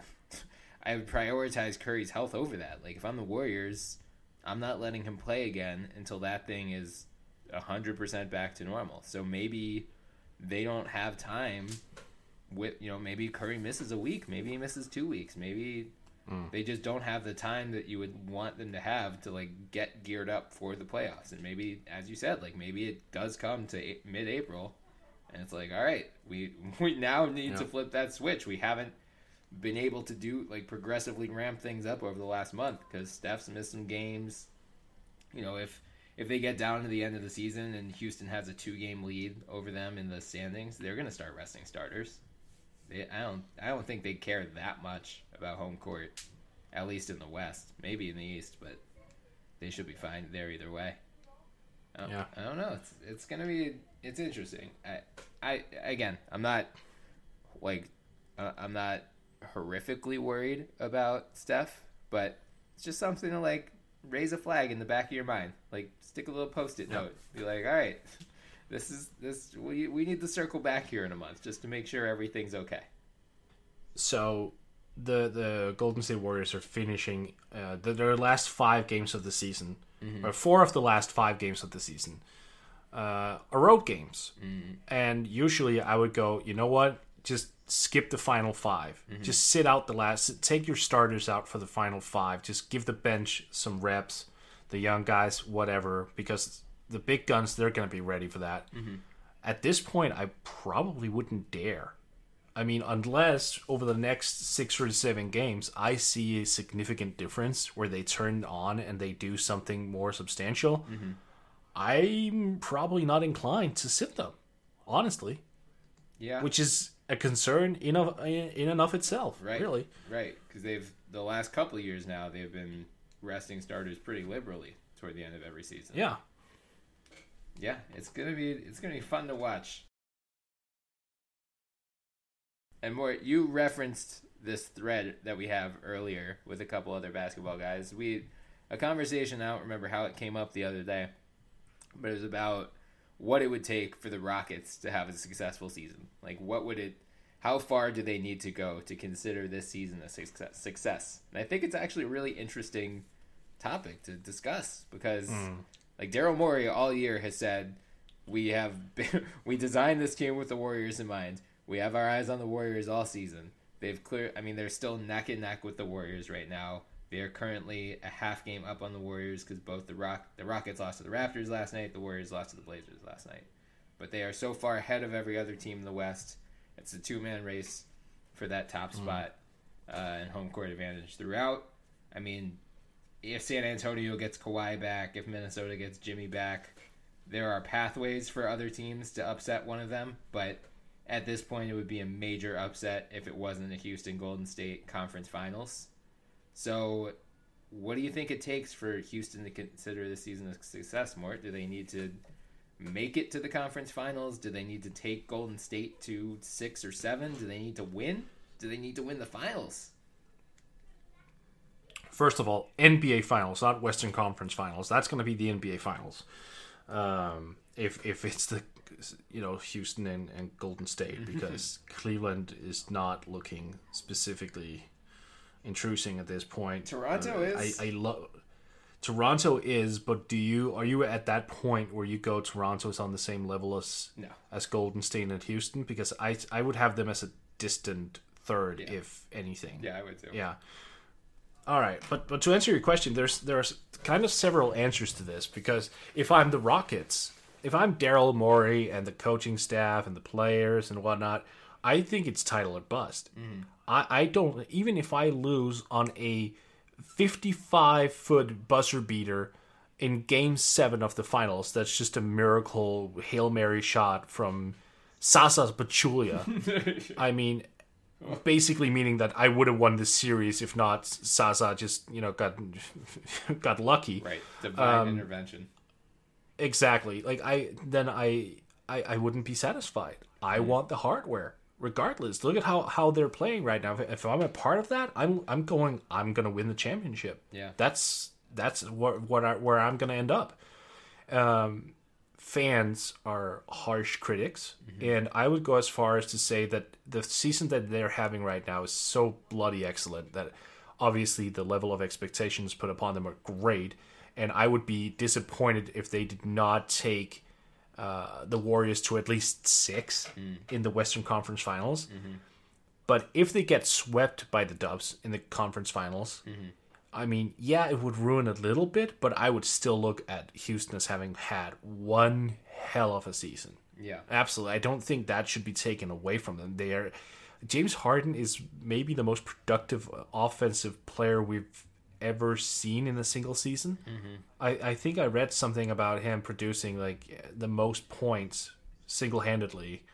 I would prioritize Curry's health over that. Like, if I'm the Warriors, I'm not letting him play again until that thing is one hundred percent back to normal. So maybe they don't have time with, you know, maybe Curry misses a week. Maybe he misses two weeks. Maybe mm. they just don't have the time that you would want them to have to, like, get geared up for the playoffs. And maybe, as you said, like, maybe it does come to a- mid-April, and it's like, all right, we, we now need yeah. to flip that switch. We haven't been able to do like progressively ramp things up over the last month because Steph's missed some games. You know, if if they get down to the end of the season and Houston has a two game lead over them in the standings, they're going to start resting starters. They, I don't I don't think they care that much about home court, at least in the West. Maybe in the East, but they should be fine there either way. I don't, yeah, I don't know. It's it's gonna be it's interesting. I I again, I'm not like uh, I'm not. horrifically worried about Steph, but it's just something to like raise a flag in the back of your mind, like stick a little post-it yep. note, be like, all right, this is this we, we need to circle back here in a month just to make sure everything's okay. So the the Golden State Warriors are finishing uh, the, their last five games of the season, mm-hmm. or four of the last five games of the season uh, are road games, mm-hmm. and usually I would go, you know what, just skip the final five. Mm-hmm. Just sit out the last. Take your starters out for the final five. Just give the bench some reps, the young guys, whatever, because the big guns, they're going to be ready for that. Mm-hmm. At this point, I probably wouldn't dare. I mean, unless over the next six or seven games, I see a significant difference where they turn on and they do something more substantial, mm-hmm. I'm probably not inclined to sit them, honestly. Yeah. Which is a concern in of in and of itself, right? Really, right? Because they've the last couple of years now they've been resting starters pretty liberally toward the end of every season. Yeah, yeah, it's gonna be it's gonna be fun to watch. And more, you referenced this thread that we have earlier with a couple other basketball guys. We a conversation, I don't remember how it came up the other day, but it was about what it would take for the Rockets to have a successful season. Like, what would it, how far do they need to go to consider this season a success? success? And I think it's actually a really interesting topic to discuss because, mm. like, Daryl Morey all year has said, we have been, we designed this team with the Warriors in mind. We have our eyes on the Warriors all season. They've clear. I mean, they're still neck and neck with the Warriors right now. They are currently a half game up on the Warriors because both the Rock the Rockets lost to the Raptors last night. The Warriors lost to the Blazers last night. But they are so far ahead of every other team in the West. It's a two man race for that top spot uh, and home court advantage throughout. I mean, if San Antonio gets Kawhi back, if Minnesota gets Jimmy back, there are pathways for other teams to upset one of them, but at this point it would be a major upset if it wasn't a Houston Golden State Conference Finals. So what do you think it takes for Houston to consider this season a success, Mort? Do they need to make it to the conference finals? Do they need to take Golden State to six or seven? Do they need to win? Do they need to win the finals? First of all, N B A Finals, not Western Conference Finals. That's going to be the N B A Finals. Um, if if it's the, you know, Houston and, and Golden State, because Cleveland is not looking specifically intruding at this point. Toronto uh, is. I, I love Toronto is, but do you are you at that point where you go Toronto's on the same level as no. as Golden State and Houston? Because I I would have them as a distant third, yeah. if anything. Yeah, I would too. Yeah. All right, but but to answer your question, there's there's kind of several answers to this, because if I'm the Rockets, if I'm Daryl Morey and the coaching staff and the players and whatnot, I think it's title or bust. Mm. I, I don't, even if I lose on a fifty-five foot buzzer beater in game seven of the finals, that's just a miracle Hail Mary shot from Sasa Pachulia. I mean, basically meaning that I would have won this series if not Sasa just, you know, got got lucky. Right. Divine um, intervention. Exactly. Like I then I I, I wouldn't be satisfied. I mm. want the hardware. Regardless. Look at how, how they're playing right now. If, if I'm a part of that, I'm I'm going I'm gonna win the championship. Yeah. That's that's what what I, where I'm gonna end up. Um Fans are harsh critics, mm-hmm. and I would go as far as to say that the season that they're having right now is so bloody excellent that obviously the level of expectations put upon them are great, and I would be disappointed if they did not take uh, the Warriors to at least six mm. in the Western Conference Finals. Mm-hmm. But if they get swept by the Dubs in the conference finals, mm-hmm. I mean, yeah, it would ruin a little bit, but I would still look at Houston as having had one hell of a season. Yeah. Absolutely. I don't think that should be taken away from them. They are, James Harden is maybe the most productive offensive player we've ever seen in a single season. Mm-hmm. I, I think I read something about him producing like the most points single-handedly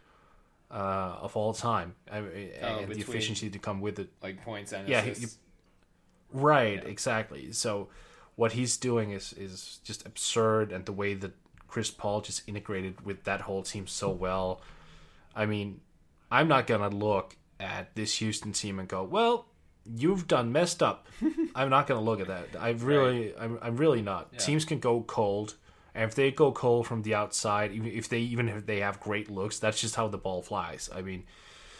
uh, of all time. I, oh, and the efficiency to come with it. Like points and yeah, assists. He, Right, yeah. Exactly. So what he's doing is, is just absurd, and the way that Chris Paul just integrated with that whole team so well. I mean, I'm not going to look at this Houston team and go, well, you've done messed up. I'm not going to look at that. I really, right. I'm, I'm really not. Yeah. Teams can go cold, and if they go cold from the outside, even if they even if they have great looks, that's just how the ball flies. I mean,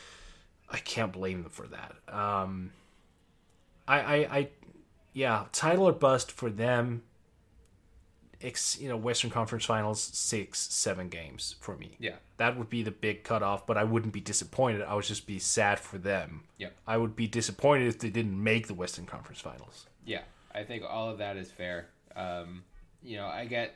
I can't blame them for that. Um I, I, I, yeah, title or bust for them. Ex, you know, Western Conference Finals, six, seven games for me. Yeah, that would be the big cutoff. But I wouldn't be disappointed. I would just be sad for them. Yeah, I would be disappointed if they didn't make the Western Conference Finals. Yeah, I think all of that is fair. Um, you know, I get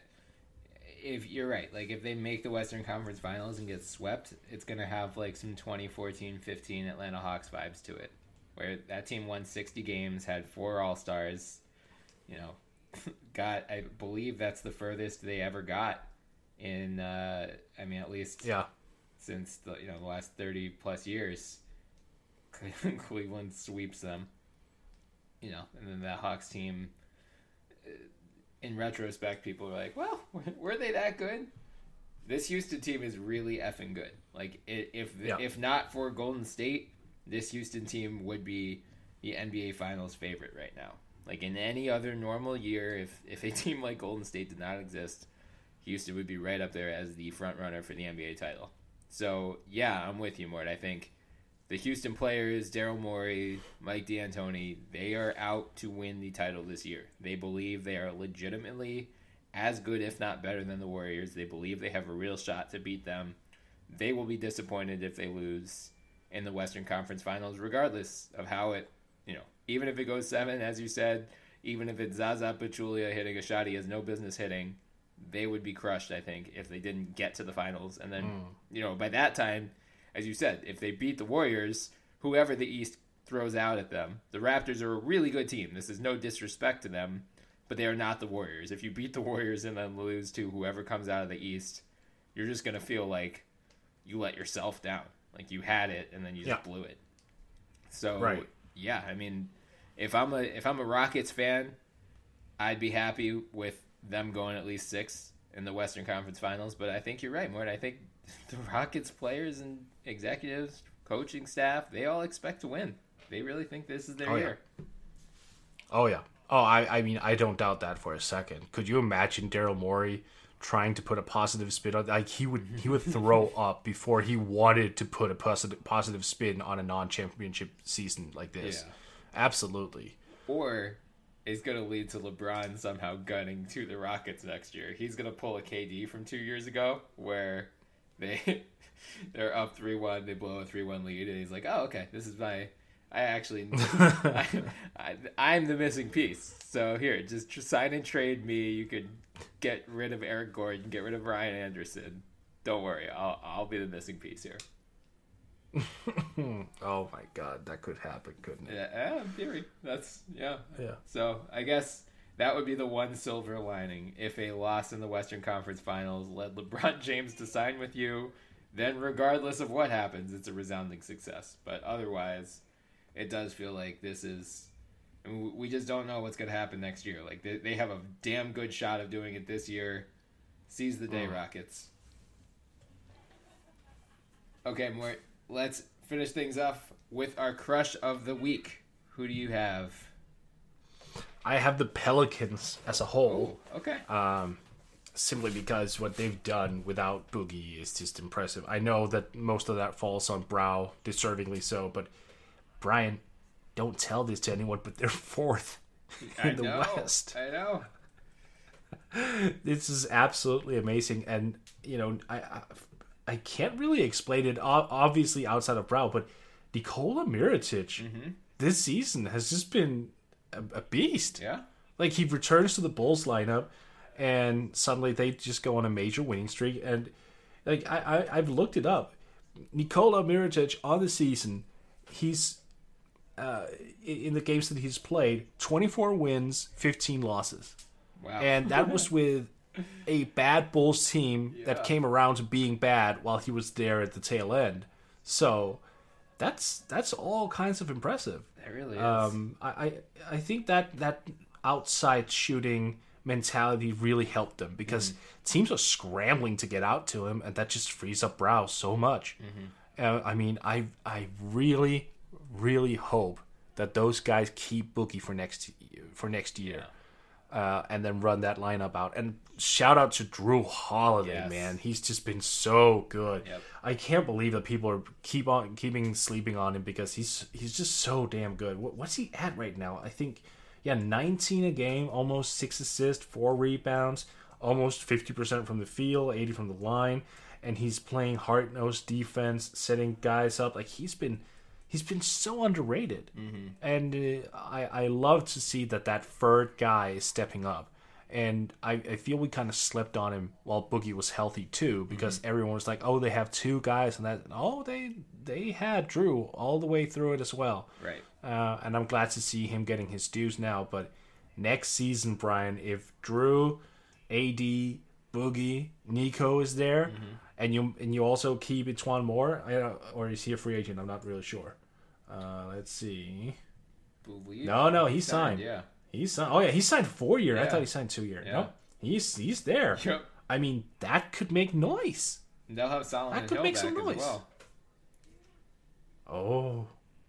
if you're right. Like if they make the Western Conference Finals and get swept, it's gonna have like some twenty fourteen fifteen Atlanta Hawks vibes to it, where that team won sixty games, had four All-Stars, you know, got, I believe that's the furthest they ever got in, uh, I mean, at least yeah. since the, you know, the last thirty plus years. Cleveland sweeps them, you know, and then the Hawks team, in retrospect, people are like, well, were they that good? This Houston team is really effing good. Like, if, yeah. if not for Golden State, this Houston team would be the N B A Finals favorite right now. Like in any other normal year, if, if a team like Golden State did not exist, Houston would be right up there as the front runner for the N B A title. So, yeah, I'm with you, Mort. I think the Houston players, Daryl Morey, Mike D'Antoni, they are out to win the title this year. They believe they are legitimately as good, if not better, than the Warriors. They believe they have a real shot to beat them. They will be disappointed if they lose in the Western Conference Finals, regardless of how it, you know, even if it goes seven, as you said, even if it's Zaza Pachulia hitting a shot he has no business hitting, they would be crushed, I think, if they didn't get to the finals. And then, mm. you know, by that time, as you said, if they beat the Warriors, whoever the East throws out at them, the Raptors are a really good team. This is no disrespect to them, but they are not the Warriors. If you beat the Warriors and then lose to whoever comes out of the East, you're just going to feel like you let yourself down. Like you had it and then you just yeah. blew it. So, right. yeah, I mean, if I'm a if I'm a Rockets fan, I'd be happy with them going at least six in the Western Conference Finals. But I think you're right, Mort. I think the Rockets players and executives, coaching staff, they all expect to win. They really think this is their oh, year. Yeah. Oh, yeah. Oh, I, I mean, I don't doubt that for a second. Could you imagine Daryl Morey trying to put a positive spin on, like he would he would throw up before he wanted to put a positive positive spin on a non-championship season like this. Yeah. Absolutely. Or it's going to lead to LeBron somehow gunning to the Rockets next year. He's going to pull a K D from two years ago where they they're up three one, they blow a three one lead, and he's like, "Oh, okay, this is my I actually I, I, I'm the missing piece. So here, just sign and trade me. You could get rid of Eric Gordon, get rid of Ryan Anderson. Don't worry, I'll I'll be the missing piece here." Oh my God, that could happen, couldn't it? Yeah, yeah, in theory. That's yeah. Yeah. So I guess that would be the one silver lining. If a loss in the Western Conference Finals led LeBron James to sign with you, then regardless of what happens, it's a resounding success. But otherwise, it does feel like this is. I mean, we just don't know what's going to happen next year. Like they, they have a damn good shot of doing it this year. Seize the day, oh. Rockets. Okay, Mort. Let's finish things off with our crush of the week. Who do you have? I have the Pelicans as a whole. Oh, okay. Um, simply because what they've done without Boogie is just impressive. I know that most of that falls on Brow, deservingly so, but Brian, don't tell this to anyone, but they're fourth in I the know, West. I know. This is absolutely amazing, and you know, I. I I can't really explain it, obviously, outside of Brow, but Nikola Mirotic mm-hmm. this season has just been a, a beast. Yeah. Like, he returns to the Bulls lineup, and suddenly they just go on a major winning streak. And, like, I, I, I've looked it up. Nikola Mirotic on the season, he's, uh, in the games that he's played, twenty-four wins, fifteen losses. Wow. And that was with a bad Bulls team yeah. that came around to being bad while he was there at the tail end. So that's that's all kinds of impressive. It really is. Um, I, I I think that that outside shooting mentality really helped them because mm. teams are scrambling to get out to him, and that just frees up Brow so much. Mm-hmm. Uh, I mean, I I really really hope that those guys keep Boogie for next for next year. Yeah. Uh, and then run that lineup out. And shout out to Drew Holiday, yes. man. He's just been so good. Yep. I can't believe that people are keep on keeping sleeping on him because he's he's just so damn good. What, what's he at right now? I think, yeah, nineteen a game, almost six assists, four rebounds, almost fifty percent from the field, eighty from the line. And he's playing hard-nosed defense, setting guys up. Like, he's been... He's been so underrated, mm-hmm. and uh, I, I love to see that that third guy is stepping up. And I, I feel we kind of slept on him while Boogie was healthy too, because mm-hmm. everyone was like, "Oh, they have two guys," and that. Oh, they they had Drew all the way through it as well. Right. Uh, and I'm glad to see him getting his dues now. But next season, Brian, if Drew, A D, Boogie, Nico is there, mm-hmm. and you and you also keep Antoine Moore, I, or is he a free agent? I'm not really sure. Uh, let's see. Believe no, no, he signed. signed. Yeah, he signed. Oh yeah, he signed four year. Yeah. I thought he signed two year. Yeah. No, he's he's there. Yep. I mean, that could make noise. They'll have Solomon that could Hill make back some noise. as well. Oh,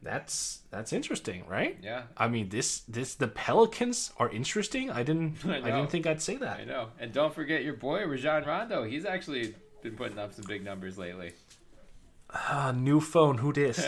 That's that's interesting, right? Yeah. I mean, this this the Pelicans are interesting. I didn't I, I didn't think I'd say that. I know. And don't forget your boy Rajon Rondo. He's actually been putting up some big numbers lately. Ah, new phone. Who dis?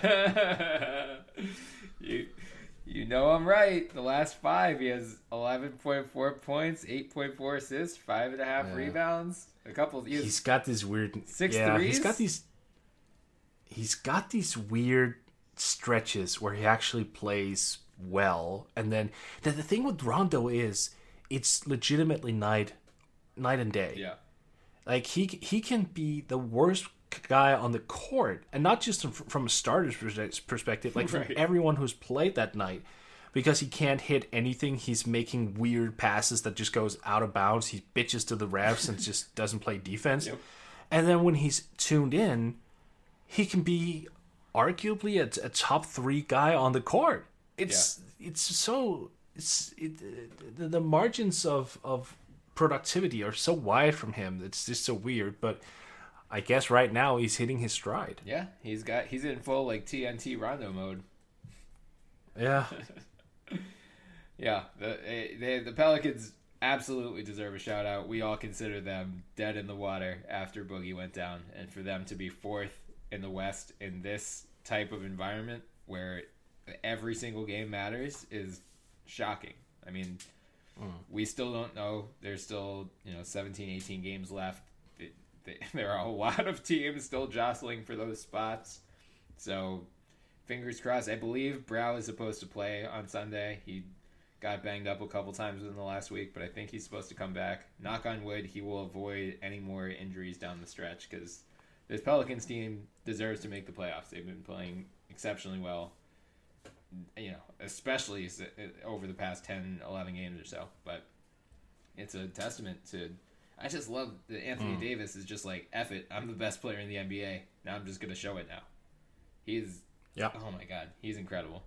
you you know I'm right. The last five, he has eleven point four points, eight point four assists, five and a half Yeah. rebounds, a couple. He He's got this weird six yeah, threes? He's got these. He's got these weird stretches where he actually plays well, and then the, the thing with Rondo is it's legitimately night night and day. yeah. Like he he can be the worst guy on the court, and not just from, from a starter's perspective, like from Right. everyone who's played that night, because he can't hit anything. He's making weird passes that just goes out of bounds. He bitches to the refs and just doesn't play defense. Yep. And then when he's tuned in, he can be arguably a, a top three guy on the court. It's it's so it's it, the, the margins of of productivity are so wide from him. It's just so weird. But I guess right now he's hitting his stride. Yeah, he's got he's in full like T N T Rondo mode. Yeah, Yeah, the they, the Pelicans absolutely deserve a shout out. We all consider them dead in the water after Boogie went down, and for them to be fourth in the West in this type of environment where every single game matters is shocking. I mean, mm. we still don't know. There's still, you know, seventeen, eighteen games left. It, they, there are a lot of teams still jostling for those spots. So, fingers crossed. I believe Brow is supposed to play on Sunday. He got banged up a couple times within the last week, but I think he's supposed to come back. Knock on wood, he will avoid any more injuries down the stretch, because this Pelicans team deserves to make the playoffs. They've been playing exceptionally well, you know, especially over the past ten, eleven games or so. But it's a testament to... I just love that Anthony mm. Davis is just like, F it, I'm the best player in the N B A. Now I'm just going to show it now. He's... Yeah. Oh my God, he's incredible.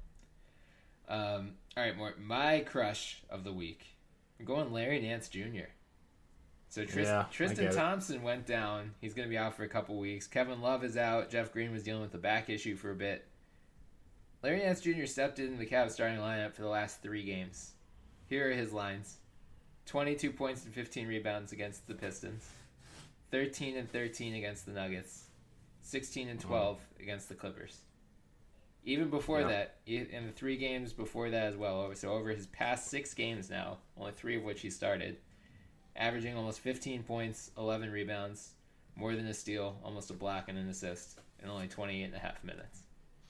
Um, all right, more my crush of the week. I'm going Larry Nance Junior So Trist- yeah, Tristan Thompson went down. He's going to be out for a couple weeks. Kevin Love is out. Jeff Green was dealing with a back issue for a bit. Larry Nance Junior stepped into the Cavs starting lineup for the last three games. Here are his lines. twenty-two points and fifteen rebounds against the Pistons. thirteen and thirteen against the Nuggets. sixteen and twelve mm. against the Clippers. Even before yeah. that, in the three games before that as well, so over his past six games now, only three of which he started, averaging almost fifteen points, eleven rebounds, more than a steal, almost a block and an assist, in only twenty-eight and a half minutes.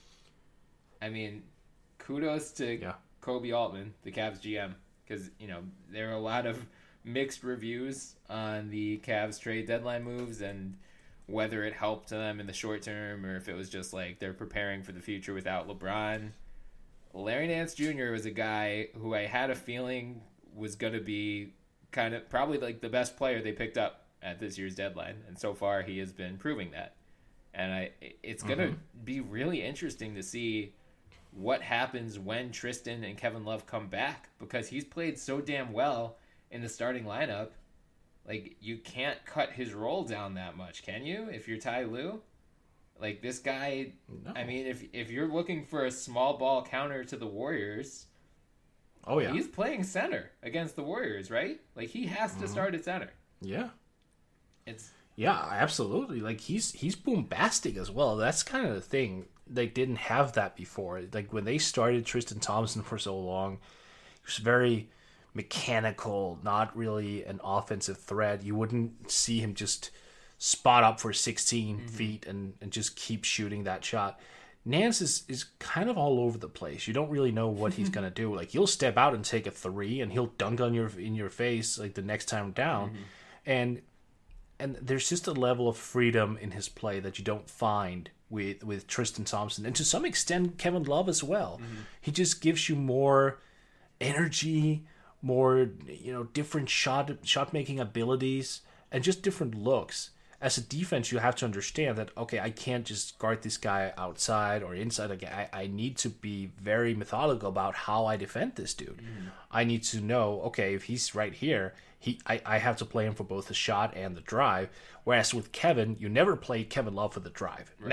I mean, kudos to yeah. Kobe Altman, the Cavs G M, because, you know, there are a lot of mixed reviews on the Cavs trade deadline moves and whether it helped them in the short term or if it was just like they're preparing for the future without LeBron. Larry Nance Junior was a guy who I had a feeling was going to be kind of probably like the best player they picked up at this year's deadline, and so far he has been proving that. And I, it's going to mm-hmm. be really interesting to see what happens when Tristan and Kevin Love come back, because he's played so damn well in the starting lineup. Like, you can't cut his role down that much, can you, if you're Ty Lue? Like, this guy, no. I mean, if if you're looking for a small ball counter to the Warriors, oh yeah, he's playing center against the Warriors, right? Like, he has to mm-hmm. start at center. Yeah. It's Yeah, absolutely. Like, he's he's bombastic as well. That's kind of the thing. They didn't have that before. Like, when they started Tristan Thompson for so long, he was very mechanical, not really an offensive threat. You wouldn't see him just spot up for sixteen mm-hmm. feet and, and just keep shooting that shot. Nance is, is kind of all over the place. You don't really know what he's going to do. Like, he'll step out and take a three, and he'll dunk on your in your face like the next time down. Mm-hmm. And and there's just a level of freedom in his play that you don't find with, with Tristan Thompson. And to some extent, Kevin Love as well. Mm-hmm. He just gives you more energy, more, you know, different shot shot making abilities, and just different looks. As a defense, you have to understand that, okay, I can't just guard this guy outside or inside. Like, I, I need to be very methodical about how I defend this dude. Mm-hmm. I need to know, okay, if he's right here, he I, I have to play him for both the shot and the drive. Whereas with Kevin, you never play Kevin Love for the drive. Right. Never.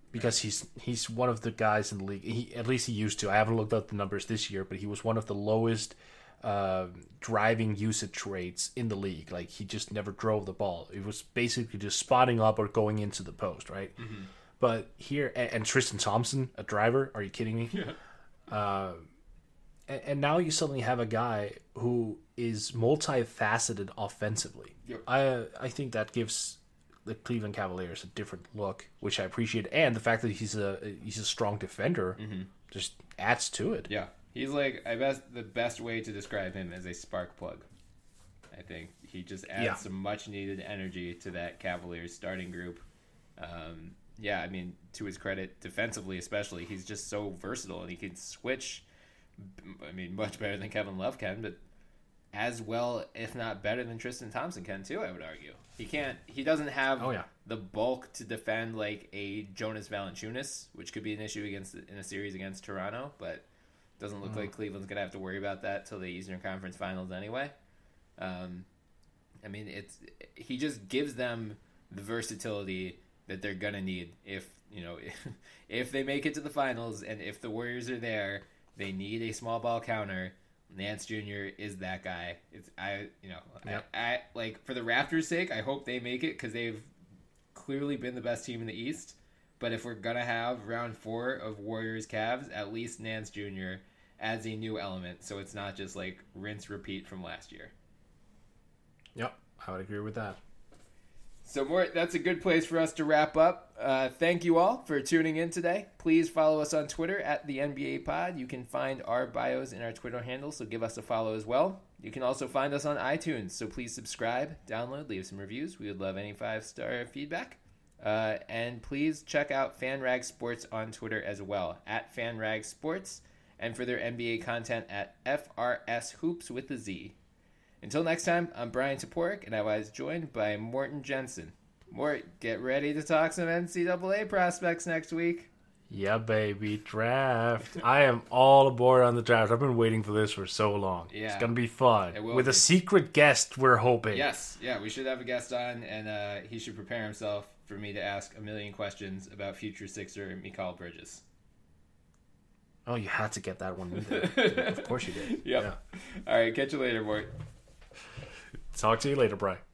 because he's he's one of the guys in the league. He at least he used to. I haven't looked up the numbers this year, but he was one of the lowest uh, driving usage rates in the league. Like he just never drove the ball. It was basically just spotting up or going into the post, right? Mm-hmm. But here and, and Tristan Thompson, a driver. Are you kidding me? Yeah. Uh, and, and now you suddenly have a guy who is multifaceted offensively. Yep. I I think that gives the Cleveland Cavaliers a different look, which I appreciate, and the fact that he's a he's a strong defender mm-hmm. just adds to it. Yeah, he's like I best the best way to describe him as a spark plug. I think he just adds yeah. some much needed energy to that Cavaliers starting group. Um, yeah, I mean, to his credit, defensively especially, he's just so versatile and he can switch. I mean, much better than Kevin Love can, but as well, if not better than Tristan Thompson can too, I would argue. He can't. He doesn't have oh, yeah. the bulk to defend like a Jonas Valanciunas, which could be an issue against in a series against Toronto. But doesn't look mm. like Cleveland's gonna have to worry about that till the Eastern Conference Finals anyway. Um, I mean, it's he just gives them the versatility that they're gonna need if you know if, if they make it to the finals and if the Warriors are there, they need a small ball counter. Nance Junior is that guy. It's I, you know, yep. I, I like for the Raptors' sake. I hope they make it because they've clearly been the best team in the East. But if we're gonna have round four of Warriors Cavs, at least Nance Junior adds a new element, so it's not just like rinse repeat from last year. Yep, I would agree with that. So more, that's a good place for us to wrap up. Uh, thank you all for tuning in today. Please follow us on Twitter at the N B A Pod. You can find our bios in our Twitter handle, so give us a follow as well. You can also find us on iTunes, so please subscribe, download, leave some reviews. We would love any five-star feedback. Uh, and please check out FanRag Sports on Twitter as well, at FanRag Sports, and for their N B A content at F R S Hoops with a Z. Until next time, I'm Brian Toporek, and I was joined by Morten Jensen. Mort, get ready to talk some N C double A prospects next week. Yeah, baby, draft. I am all aboard on the draft. I've been waiting for this for so long. Yeah. It's going to be fun. With be. a secret guest, we're hoping. Yes, yeah, we should have a guest on, and uh, he should prepare himself for me to ask a million questions about future Sixer Mikal Bridges. Oh, you had to get that one in there. Of course you did. Yep. Yeah. All right, catch you later, Mort. Talk to you later, Brian.